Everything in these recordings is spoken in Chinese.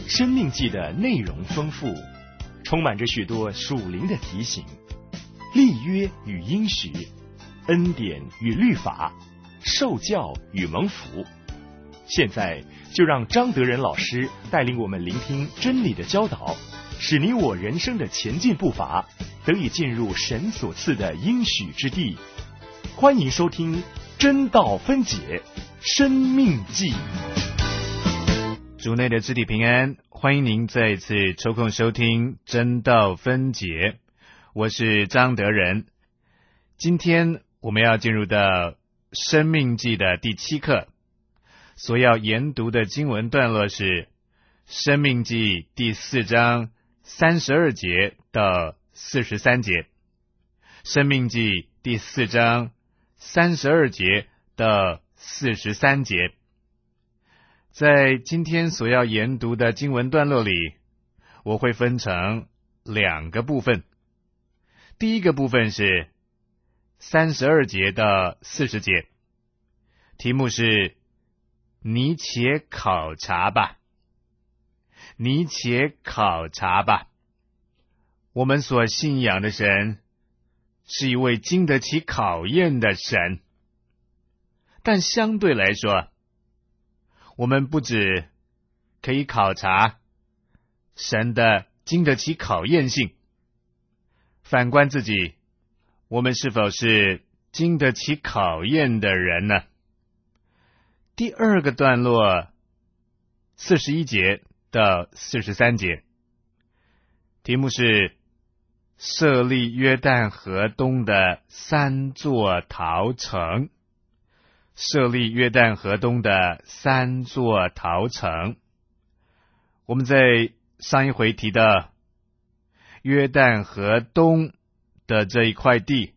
生命记的内容丰富，充满着许多属灵的提醒、立约与应许、恩典与律法、受教与蒙福。现在就让张德仁老师带领我们聆听真理的教导，使你我人生的前进步伐得以进入神所赐的应许之地。欢迎收听真道分解生命记。 主内的肢体平安，欢迎您再一次抽空收听真道分解，我是张德仁。今天我们要进入到生命记的第7课，所要研读的经文段落是生命记第4章32节到43节。生命记第4章32节到43节。在今天所要研读的经文段落里，我会分成2个部分。第一个部分是32节到40节，题目是你且考察吧，你且考察吧。我们所信仰的神是一位经得起考验的神，但相对来说，我们不只可以考察神的经得起考验性，反观自己，我们是否是经得起考验的人呢？第二个段落41节到43节，题目是设立约旦河东的3座陶城。设立约旦河东的3座陶城。我们在上一回提到约旦河东的这一块地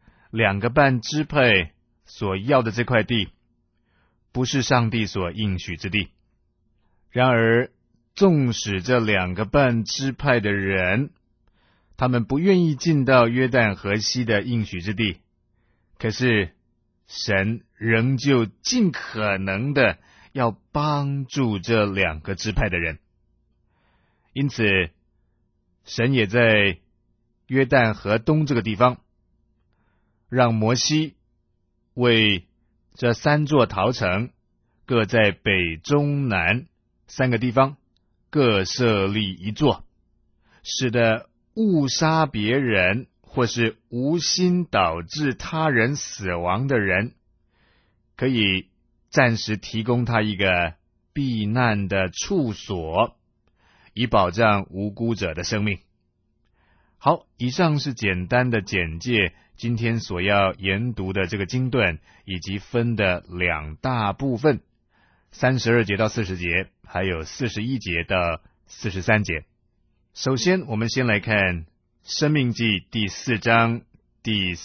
，2个半支配所要的这块地不是上帝所应许之地。然而纵使这2个半支派的人他们不愿意进到约旦河西的应许之地，可是神仍旧尽可能的要帮助这2个支派的人。因此神也在约旦河东这个地方让摩西为这3座陶城各在北中南3个地方各设立1座，使得误杀别人或是无心导致他人死亡的人可以暂时提供他一个避难的处所，以保障无辜者的生命。好，以上是简单的简介今天所要研读的这个经段，以及分的2大部分，32节到40节，还有41节到43节。首先我们先来看申命记第4章第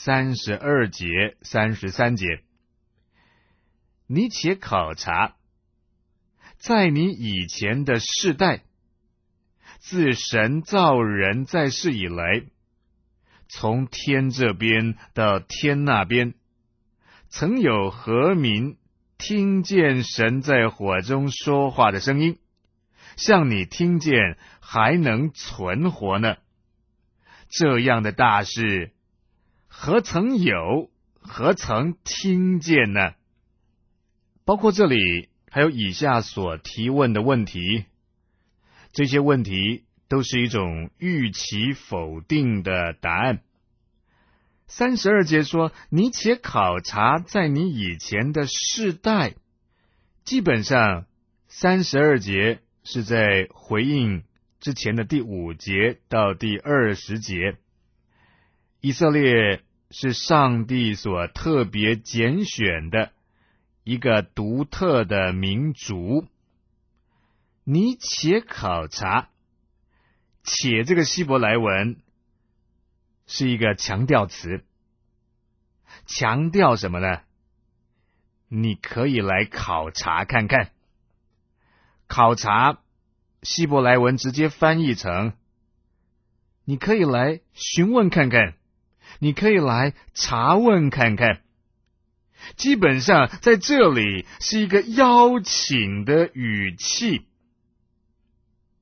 32节33节。你且考察，在你以前的世代，自神造人在世以来，从天这边到天那边，曾有何民听见神在火中说话的声音，像你听见还能存活呢？这样的大事，何曾有，何曾听见呢？包括这里还有以下所提问的问题，这些问题都是一种预期否定的答案。32节说，你且考察在你以前的世代。基本上32节是在回应之前的第5节到第20节。以色列是上帝所特别拣选的一个独特的民族。你且考察，且这个希伯来文是一个强调词，强调什么呢？你可以来考察看看。考察希伯来文直接翻译成你可以来询问看看，你可以来查问看看。基本上在这里是一个邀请的语气。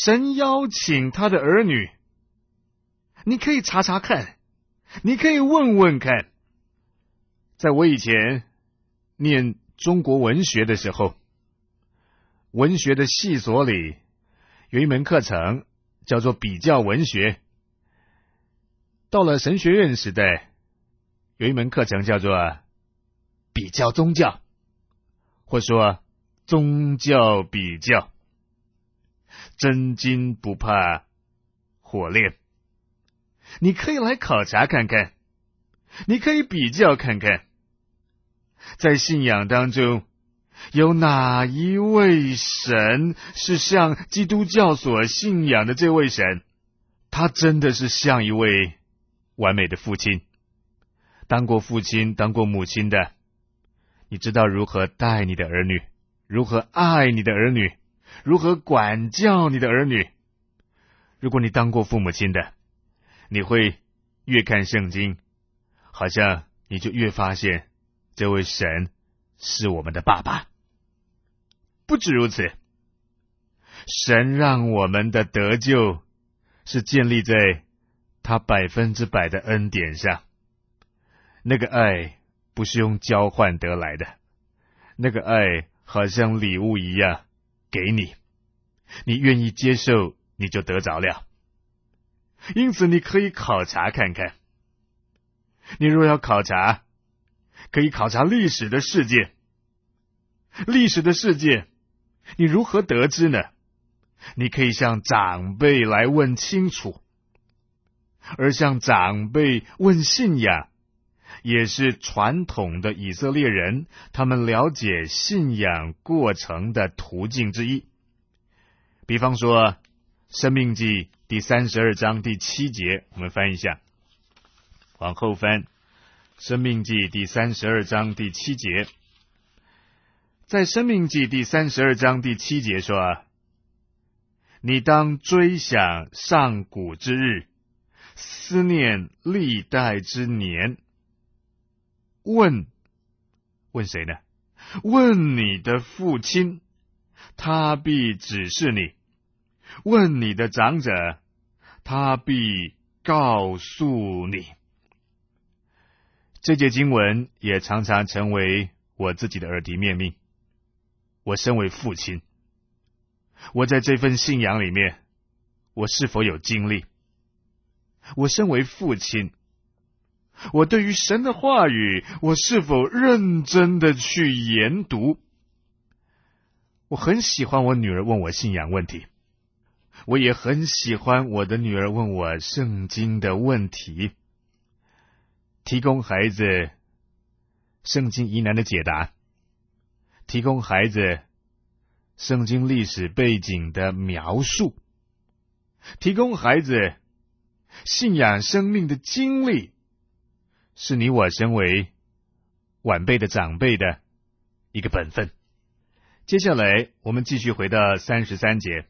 神邀请他的儿女，你可以查查看，你可以问问看。在我以前念中国文学的时候，文学的系所里有一门课程叫做比较文学。到了神学院时代，有一门课程叫做比较宗教，或说宗教比较。真金不怕火炼，你可以来考察看看，你可以比较看看，在信仰当中有哪一位神是像基督教所信仰的这位神，他真的是像一位完美的父亲，当过父亲当过母亲的，你知道如何带你的儿女，如何爱你的儿女，如何管教你的儿女。如果你当过父母亲的，你会越看圣经，好像你就越发现这位神是我们的爸爸。不止如此，神让我们的得救是建立在他100%的恩典上。那个爱不是用交换得来的，那个爱好像礼物一样给你，你愿意接受，你就得着了。因此你可以考察看看，你若要考察，可以考察历史的事件。历史的事件你如何得知呢？你可以向长辈来问清楚，而向长辈问信仰，也是传统的以色列人他们了解信仰过程的途径之一。比方说申命记第32章第7节，我们翻一下，往后翻，申命记第32章第7节。在申命记第32章第7节说，你当追想上古之日，思念历代之年。问谁呢？问你的父亲，他必指示你；问你的长者，他必告诉你。这节经文也常常成为我自己的耳提面命。我身为父亲，我在这份信仰里面，我是否有经历？我身为父亲，我对于神的话语，我是否认真的去研读？我很喜欢我女儿问我信仰问题，我也很喜欢我的女儿问我圣经的问题，提供孩子圣经疑难的解答，提供孩子圣经历史背景的描述，提供孩子信仰生命的经历，是你我身为晚辈的长辈的一个本分。接下来我们继续回到33节，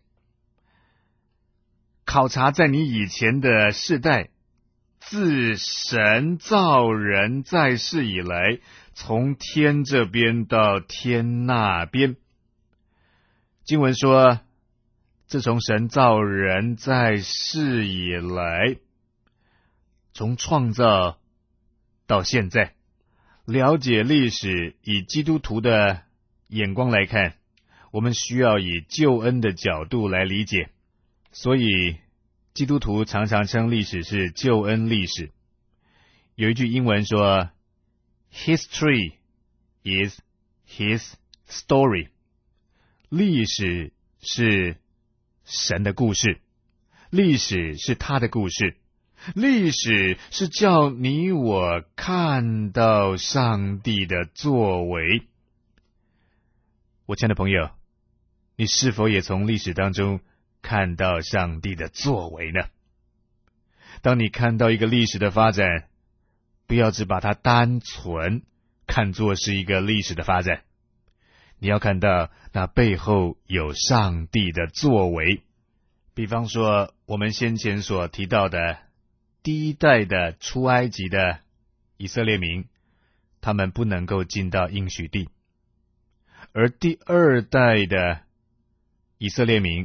考察在你以前的世代，自神造人在世以来，从天这边到天那边。经文说，自从神造人在世以来，从创造到现在，了解历史，以基督徒的眼光来看，我们需要以救恩的角度来理解。所以基督徒常常称历史是救恩历史。有一句英文说 History is his story， 历史是神的故事，历史是他的故事，历史是叫你我看到上帝的作为。我亲爱的朋友，你是否也从历史当中看到上帝的作为呢？当你看到一个历史的发展，不要只把它单纯看作是一个历史的发展，你要看到那背后有上帝的作为。比方说我们先前所提到的第一代的出埃及的以色列民，他们不能够进到应许地，而第二代的以色列民，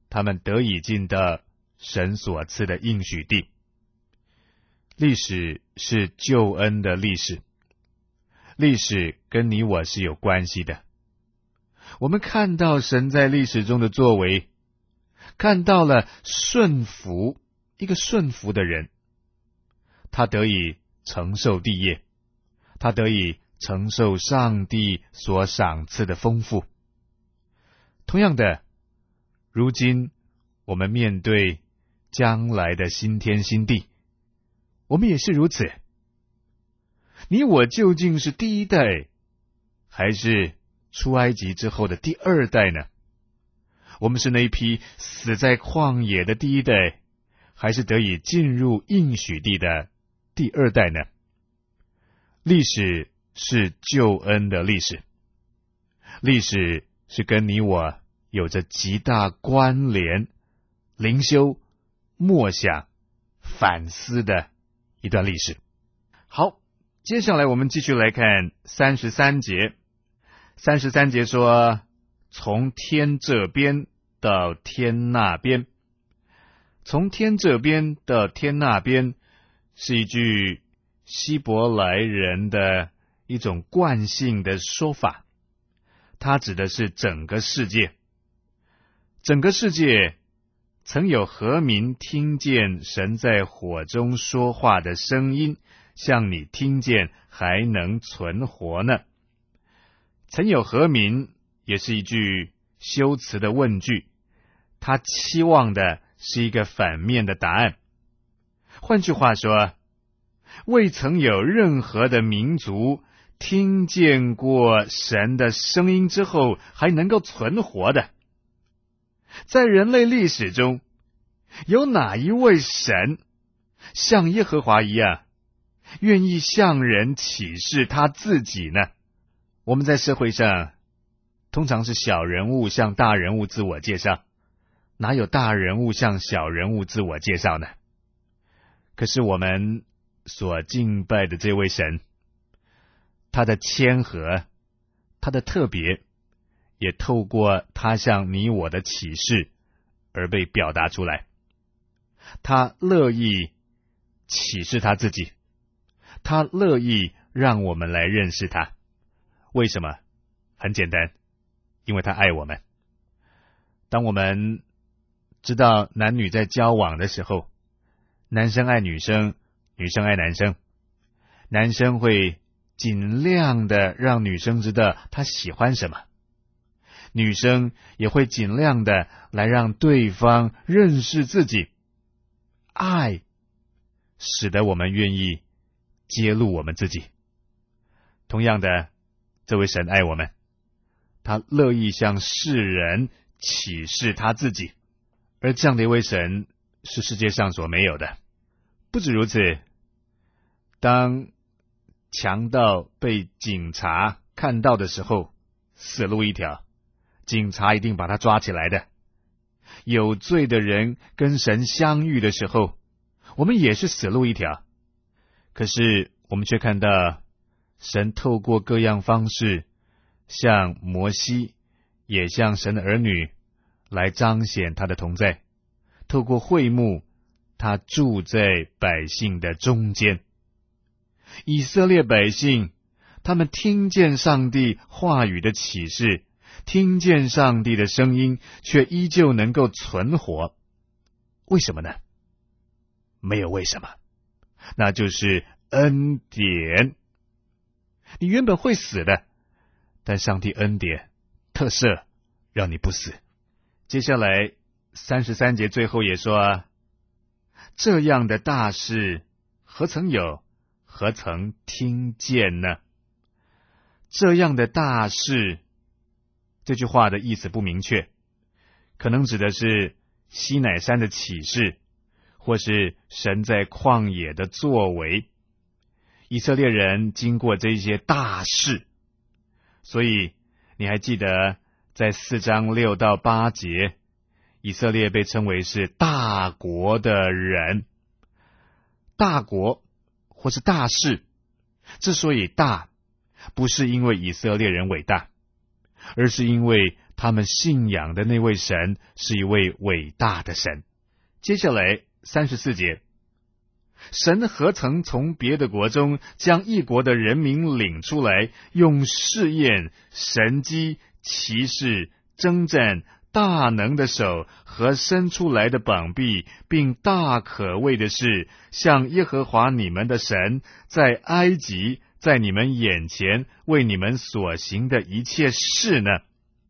他们得以进到神所赐的应许地。历史是救恩的历史，历史跟你我是有关系的。我们看到神在历史中的作为，看到了顺服，一个顺服的人，他得以承受地业，他得以承受上帝所赏赐的丰富。同样的，如今我们面对将来的新天新地，我们也是如此。你我究竟是第一代，还是出埃及之后的第二代呢？我们是那一批死在旷野的第一代，还是得以进入应许地的第二代呢？历史是救恩的历史，历史是跟你我有着极大关联、灵修、默想、反思的一段历史。好，接下来我们继续来看33节。33节说，从天这边到天那边。从天这边到天那边是一句希伯来人的一种惯性的说法，它指的是整个世界。整个世界曾有何民听见神在火中说话的声音，像你听见还能存活呢？曾有何民也是一句修辞的问句，他期望的是一个反面的答案。换句话说，未曾有任何的民族听见过神的声音之后还能够存活的。在人类历史中，有哪一位神像耶和华一样，愿意向人启示他自己呢？我们在社会上通常是小人物向大人物自我介绍，哪有大人物向小人物自我介绍呢？可是我们所敬拜的这位神，他的谦和，他的特别，也透过他向你我的启示而被表达出来。他乐意启示他自己，他乐意让我们来认识他。为什么？很简单，因为他爱我们。当我们知道男女在交往的时候，男生爱女生，女生爱男生，男生会尽量的让女生知道他喜欢什么，女生也会尽量的来让对方认识自己。爱使得我们愿意揭露我们自己。同样的，这位神爱我们，他乐意向世人启示他自己，而这样的一位神是世界上所没有的。不止如此，当强盗被警察看到的时候，死路一条，警察一定把他抓起来的。有罪的人跟神相遇的时候，我们也是死路一条。可是我们却看到神透过各样方式，像摩西，也像神的儿女来彰显他的同在。透过会幕，他住在百姓的中间。以色列百姓，他们听见上帝话语的启示，听见上帝的声音，却依旧能够存活。为什么呢？没有为什么，那就是恩典。你原本会死的，但上帝恩典特赦，让你不死。接下来33节最后也说，这样的大事何曾有，何曾听见呢？这样的大事，这句话的意思不明确，可能指的是西乃山的启示，或是神在旷野的作为。以色列人经过这些大事，所以你还记得在4章6到8节，以色列被称为是大国的人。大国或是大事之所以大，不是因为以色列人伟大，而是因为他们信仰的那位神是一位伟大的神。接下来34节，神何曾从别的国中将一国的人民领出来，用试验、神迹、奇事、征战、大能的手和伸出来的膀臂，并大可畏的事，像耶和华你们的神在埃及在你们眼前为你们所行的一切事呢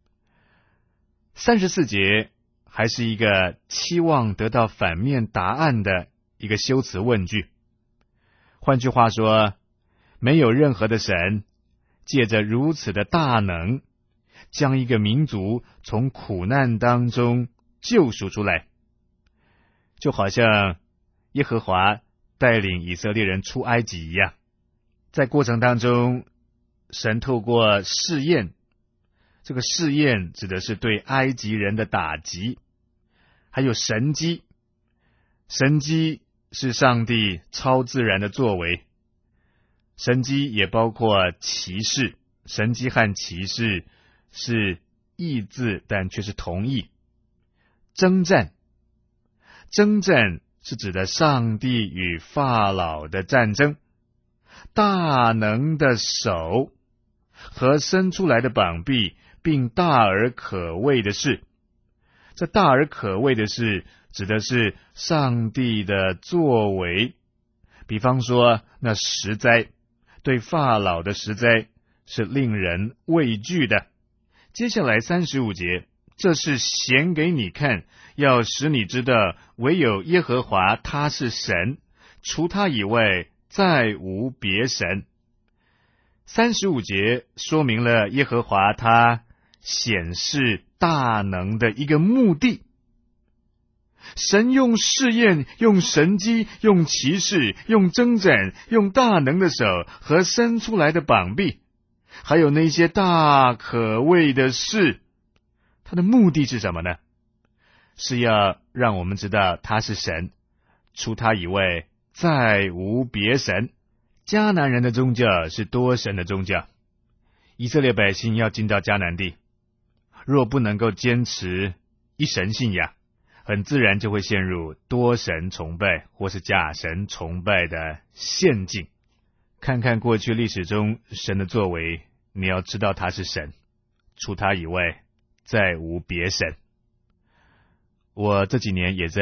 ？34节还是一个期望得到反面答案的一个修辞问句。换句话说，没有任何的神借着如此的大能，将一个民族从苦难当中救赎出来，就好像耶和华带领以色列人出埃及一样。在过程当中，神透过试验，这个试验指的是对埃及人的打击，还有神迹。神迹是上帝超自然的作为，神迹也包括奇事。神迹和奇事是异字，但却是同义。征战，征战是指的上帝与法老的战争。大能的手和伸出来的膀臂，并大而可畏的事。这大而可畏的事指的是上帝的作为。比方说那十灾，对法老的十灾是令人畏惧的。接下来35节，这是显给你看，要使你知道唯有耶和华他是神，除他以外再无别神。35节说明了耶和华他显示大能的一个目的。神用试验，用神迹，用奇事，用征战，用大能的手和伸出来的膀臂，还有那些大可畏的事，他的目的是什么呢？是要让我们知道他是神，除他以外再无别神。迦南人的宗教是多神的宗教，以色列百姓要进到迦南地，若不能够坚持一神信仰，很自然就会陷入多神崇拜或是假神崇拜的陷阱。看看过去历史中神的作为，你要知道他是神，除他以外再无别神。我这几年也在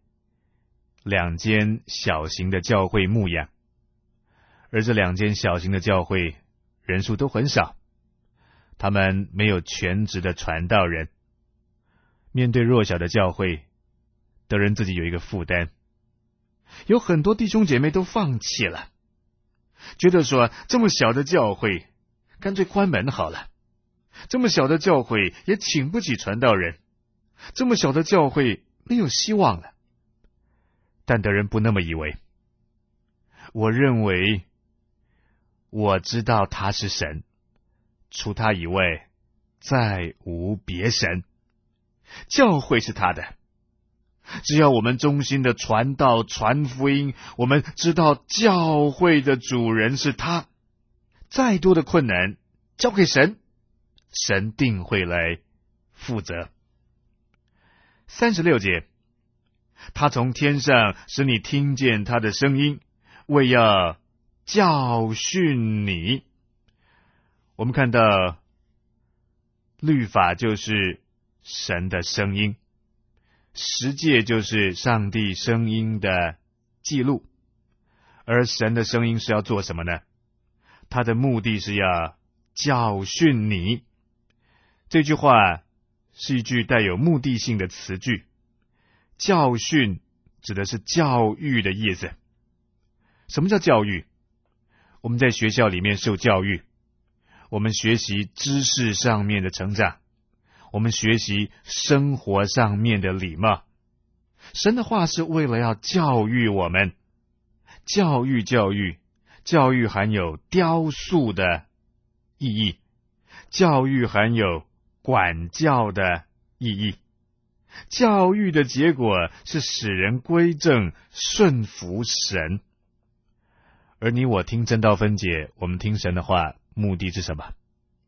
2间小型的教会牧养，而这2间小型的教会人数都很少，他们没有全职的传道人。面对弱小的教会，德人自己有一个负担，有很多弟兄姐妹都放弃了，觉得说这么小的教会干脆关门好了，这么小的教会也请不起传道人，这么小的教会没有希望了。但德人不那么以为，我认为我知道他是神，除他以外再无别神，教会是他的，只要我们忠心的传道传福音，我们知道教会的主人是他，再多的困难交给神，神定会来负责。36节，他从天上使你听见他的声音，为要教训你。我们看到律法就是神的声音，十诫就是上帝声音的记录，而神的声音是要做什么呢？他的目的是要教训你。这句话是一句带有目的性的词句，教训指的是教育的意思。什么叫教育？我们在学校里面受教育，我们学习知识上面的成长，我们学习生活上面的礼貌。神的话是为了要教育我们，教育含有雕塑的意义，教育含有管教的意义。教育的结果是使人归正，顺服神。而你我听真道分解，我们听神的话，目的是什么？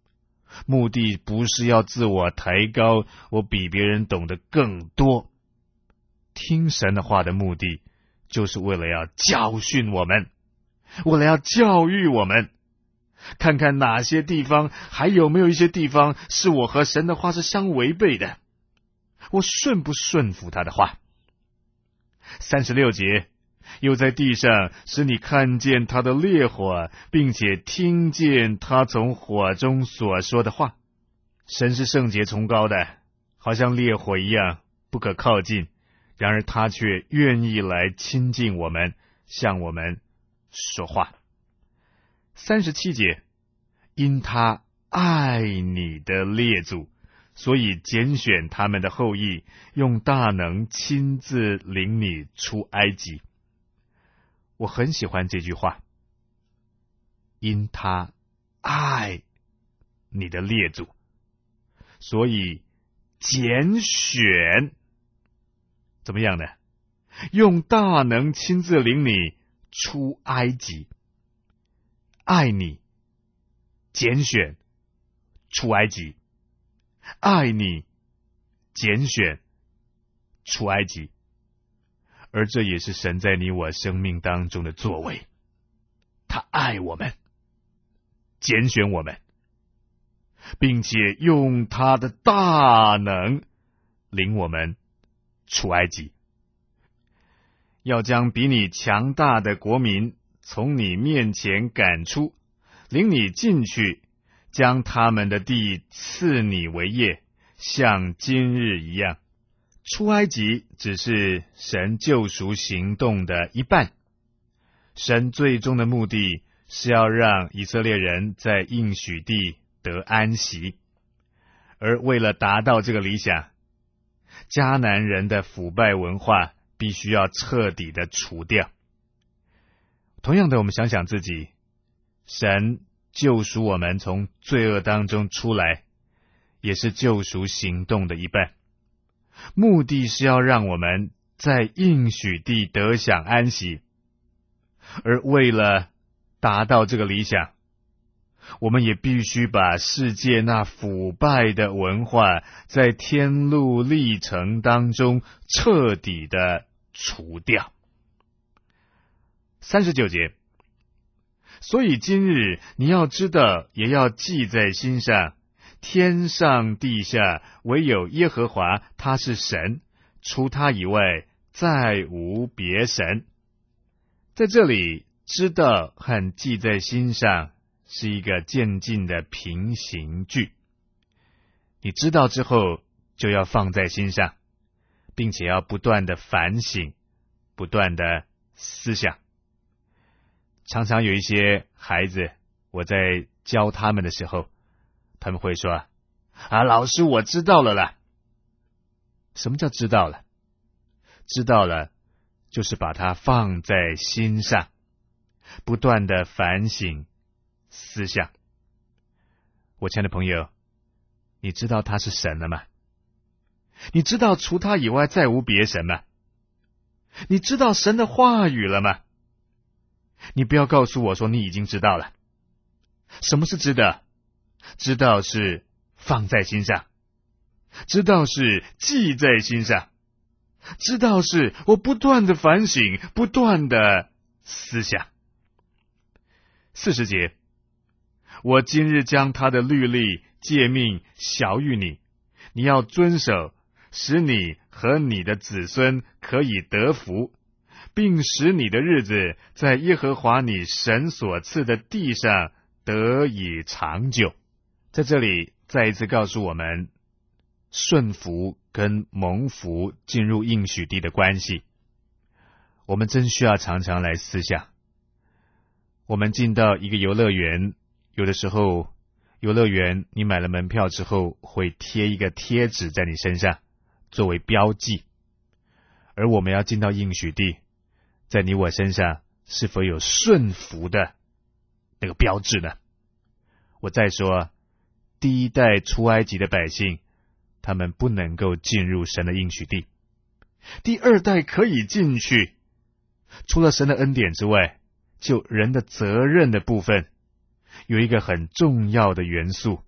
目的不是要自我抬高，我比别人懂得更多。听神的话的目的，就是为了要教训我们，为了要教育我们，看看哪些地方，还有没有一些地方是我和神的话是相违背的，我顺不顺服他的话。36节，又在地上使你看见他的烈火，并且听见他从火中所说的话。神是圣洁崇高的，好像烈火一样不可靠近，然而他却愿意来亲近我们，向我们说话。37节，因他爱你的列祖，所以拣选他们的后裔，用大能亲自领你出埃及。我很喜欢这句话，因他爱你的列祖，所以拣选，怎么样呢？用大能亲自领你出埃及。爱你，拣选，出埃及。爱你，拣选，出埃及。而这也是神在你我生命当中的作为。他爱我们，拣选我们，并且用他的大能领我们出埃及，要将比你强大的国民从你面前赶出，领你进去，将他们的地赐你为业，像今日一样。出埃及只是神救赎行动的一半，神最终的目的是要让以色列人在应许地得安息。而为了达到这个理想，迦南人的腐败文化必须要彻底的除掉。同样的，我们想想自己，神救赎我们从罪恶当中出来，也是救赎行动的一半，目的是要让我们在应许地得享安息。而为了达到这个理想，我们也必须把世界那腐败的文化在天路历程当中彻底的除掉。39节，所以今日你要知道，也要记在心上，天上地下唯有耶和华，他是神，除他以外再无别神。在这里，知道和记在心上是一个渐进的平行句。你知道之后，就要放在心上，并且要不断的反省，不断的思想。常常有一些孩子，我在教他们的时候，他们会说，老师，我知道了啦。什么叫知道了？知道了，就是把它放在心上，不断的反省思想。我亲爱的朋友，你知道他是神了吗？你知道除他以外再无别神吗？你知道神的话语了吗？你不要告诉我说你已经知道了。什么是知道？知道是放在心上，知道是记在心上，知道是我不断的反省，不断的思想。40节，我今日将他的律例诫命晓谕你，你要遵守，使你和你的子孙可以得福，并使你的日子在耶和华你神所赐的地上得以长久。在这里再一次告诉我们顺服跟蒙福进入应许地的关系。我们真需要常常来思想。我们进到一个游乐园，有的时候游乐园你买了门票之后会贴一个贴纸在你身上作为标记，而我们要进到应许地，在你我身上是否有顺服的那个标志呢？我再说，第一代出埃及的百姓，他们不能够进入神的应许地，第二代可以进去。除了神的恩典之外，就人的责任的部分，有一个很重要的元素，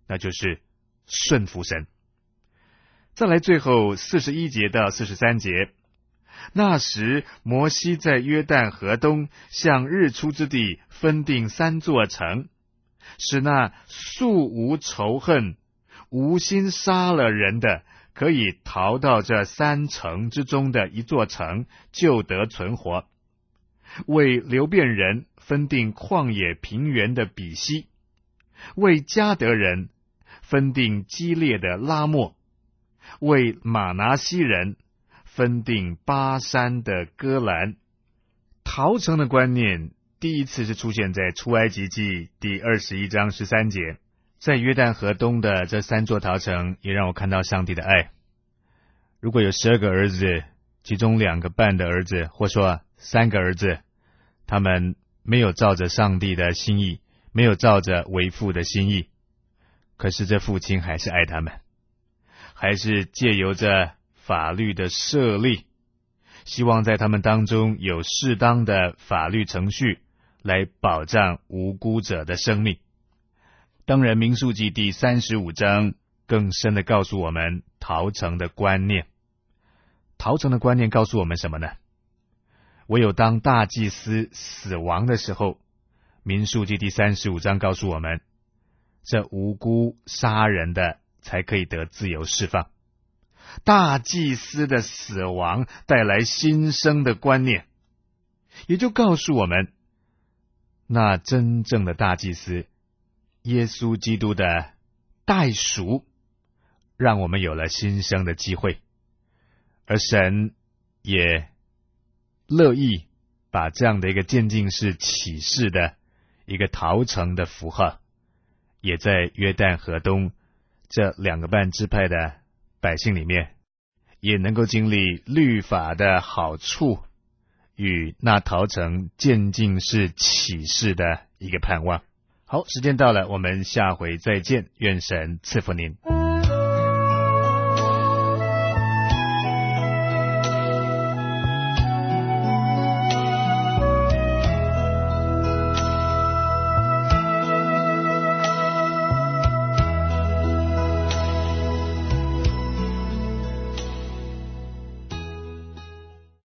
那就是顺服神。再来最后41节到43节，那时摩西在约旦河东向日出之地分定3座城，使那素无仇恨、无心杀了人的，可以逃到这3城之中的一座城，就得存活。为流便人分定旷野平原的比西，为迦得人分定基列的拉末，为马拿西人分定巴山的戈兰。逃城的观念第一次是出现在出埃及记第21章13节。在约旦河东的这3座逃城，也让我看到上帝的爱。如果有12个儿子，其中2个半的儿子，或说3个儿子，他们没有照着上帝的心意，没有照着为父的心意，可是这父亲还是爱他们，还是借由着法律的设立，希望在他们当中有适当的法律程序来保障无辜者的生命。当然民数记第35章更深的告诉我们逃城的观念。逃城的观念告诉我们什么呢？唯有当大祭司死亡的时候，民数记第35章告诉我们，这无辜杀人的才可以得自由释放。大祭司的死亡带来新生的观念，也就告诉我们，那真正的大祭司耶稣基督的代赎，让我们有了新生的机会。而神也乐意把这样的一个渐进式启示的一个逃城的符号，也在约旦河东这2个半支派的百姓里面，也能够经历律法的好处与那逃城渐进式启示的一个盼望。好，时间到了，我们下回再见，愿神赐福您。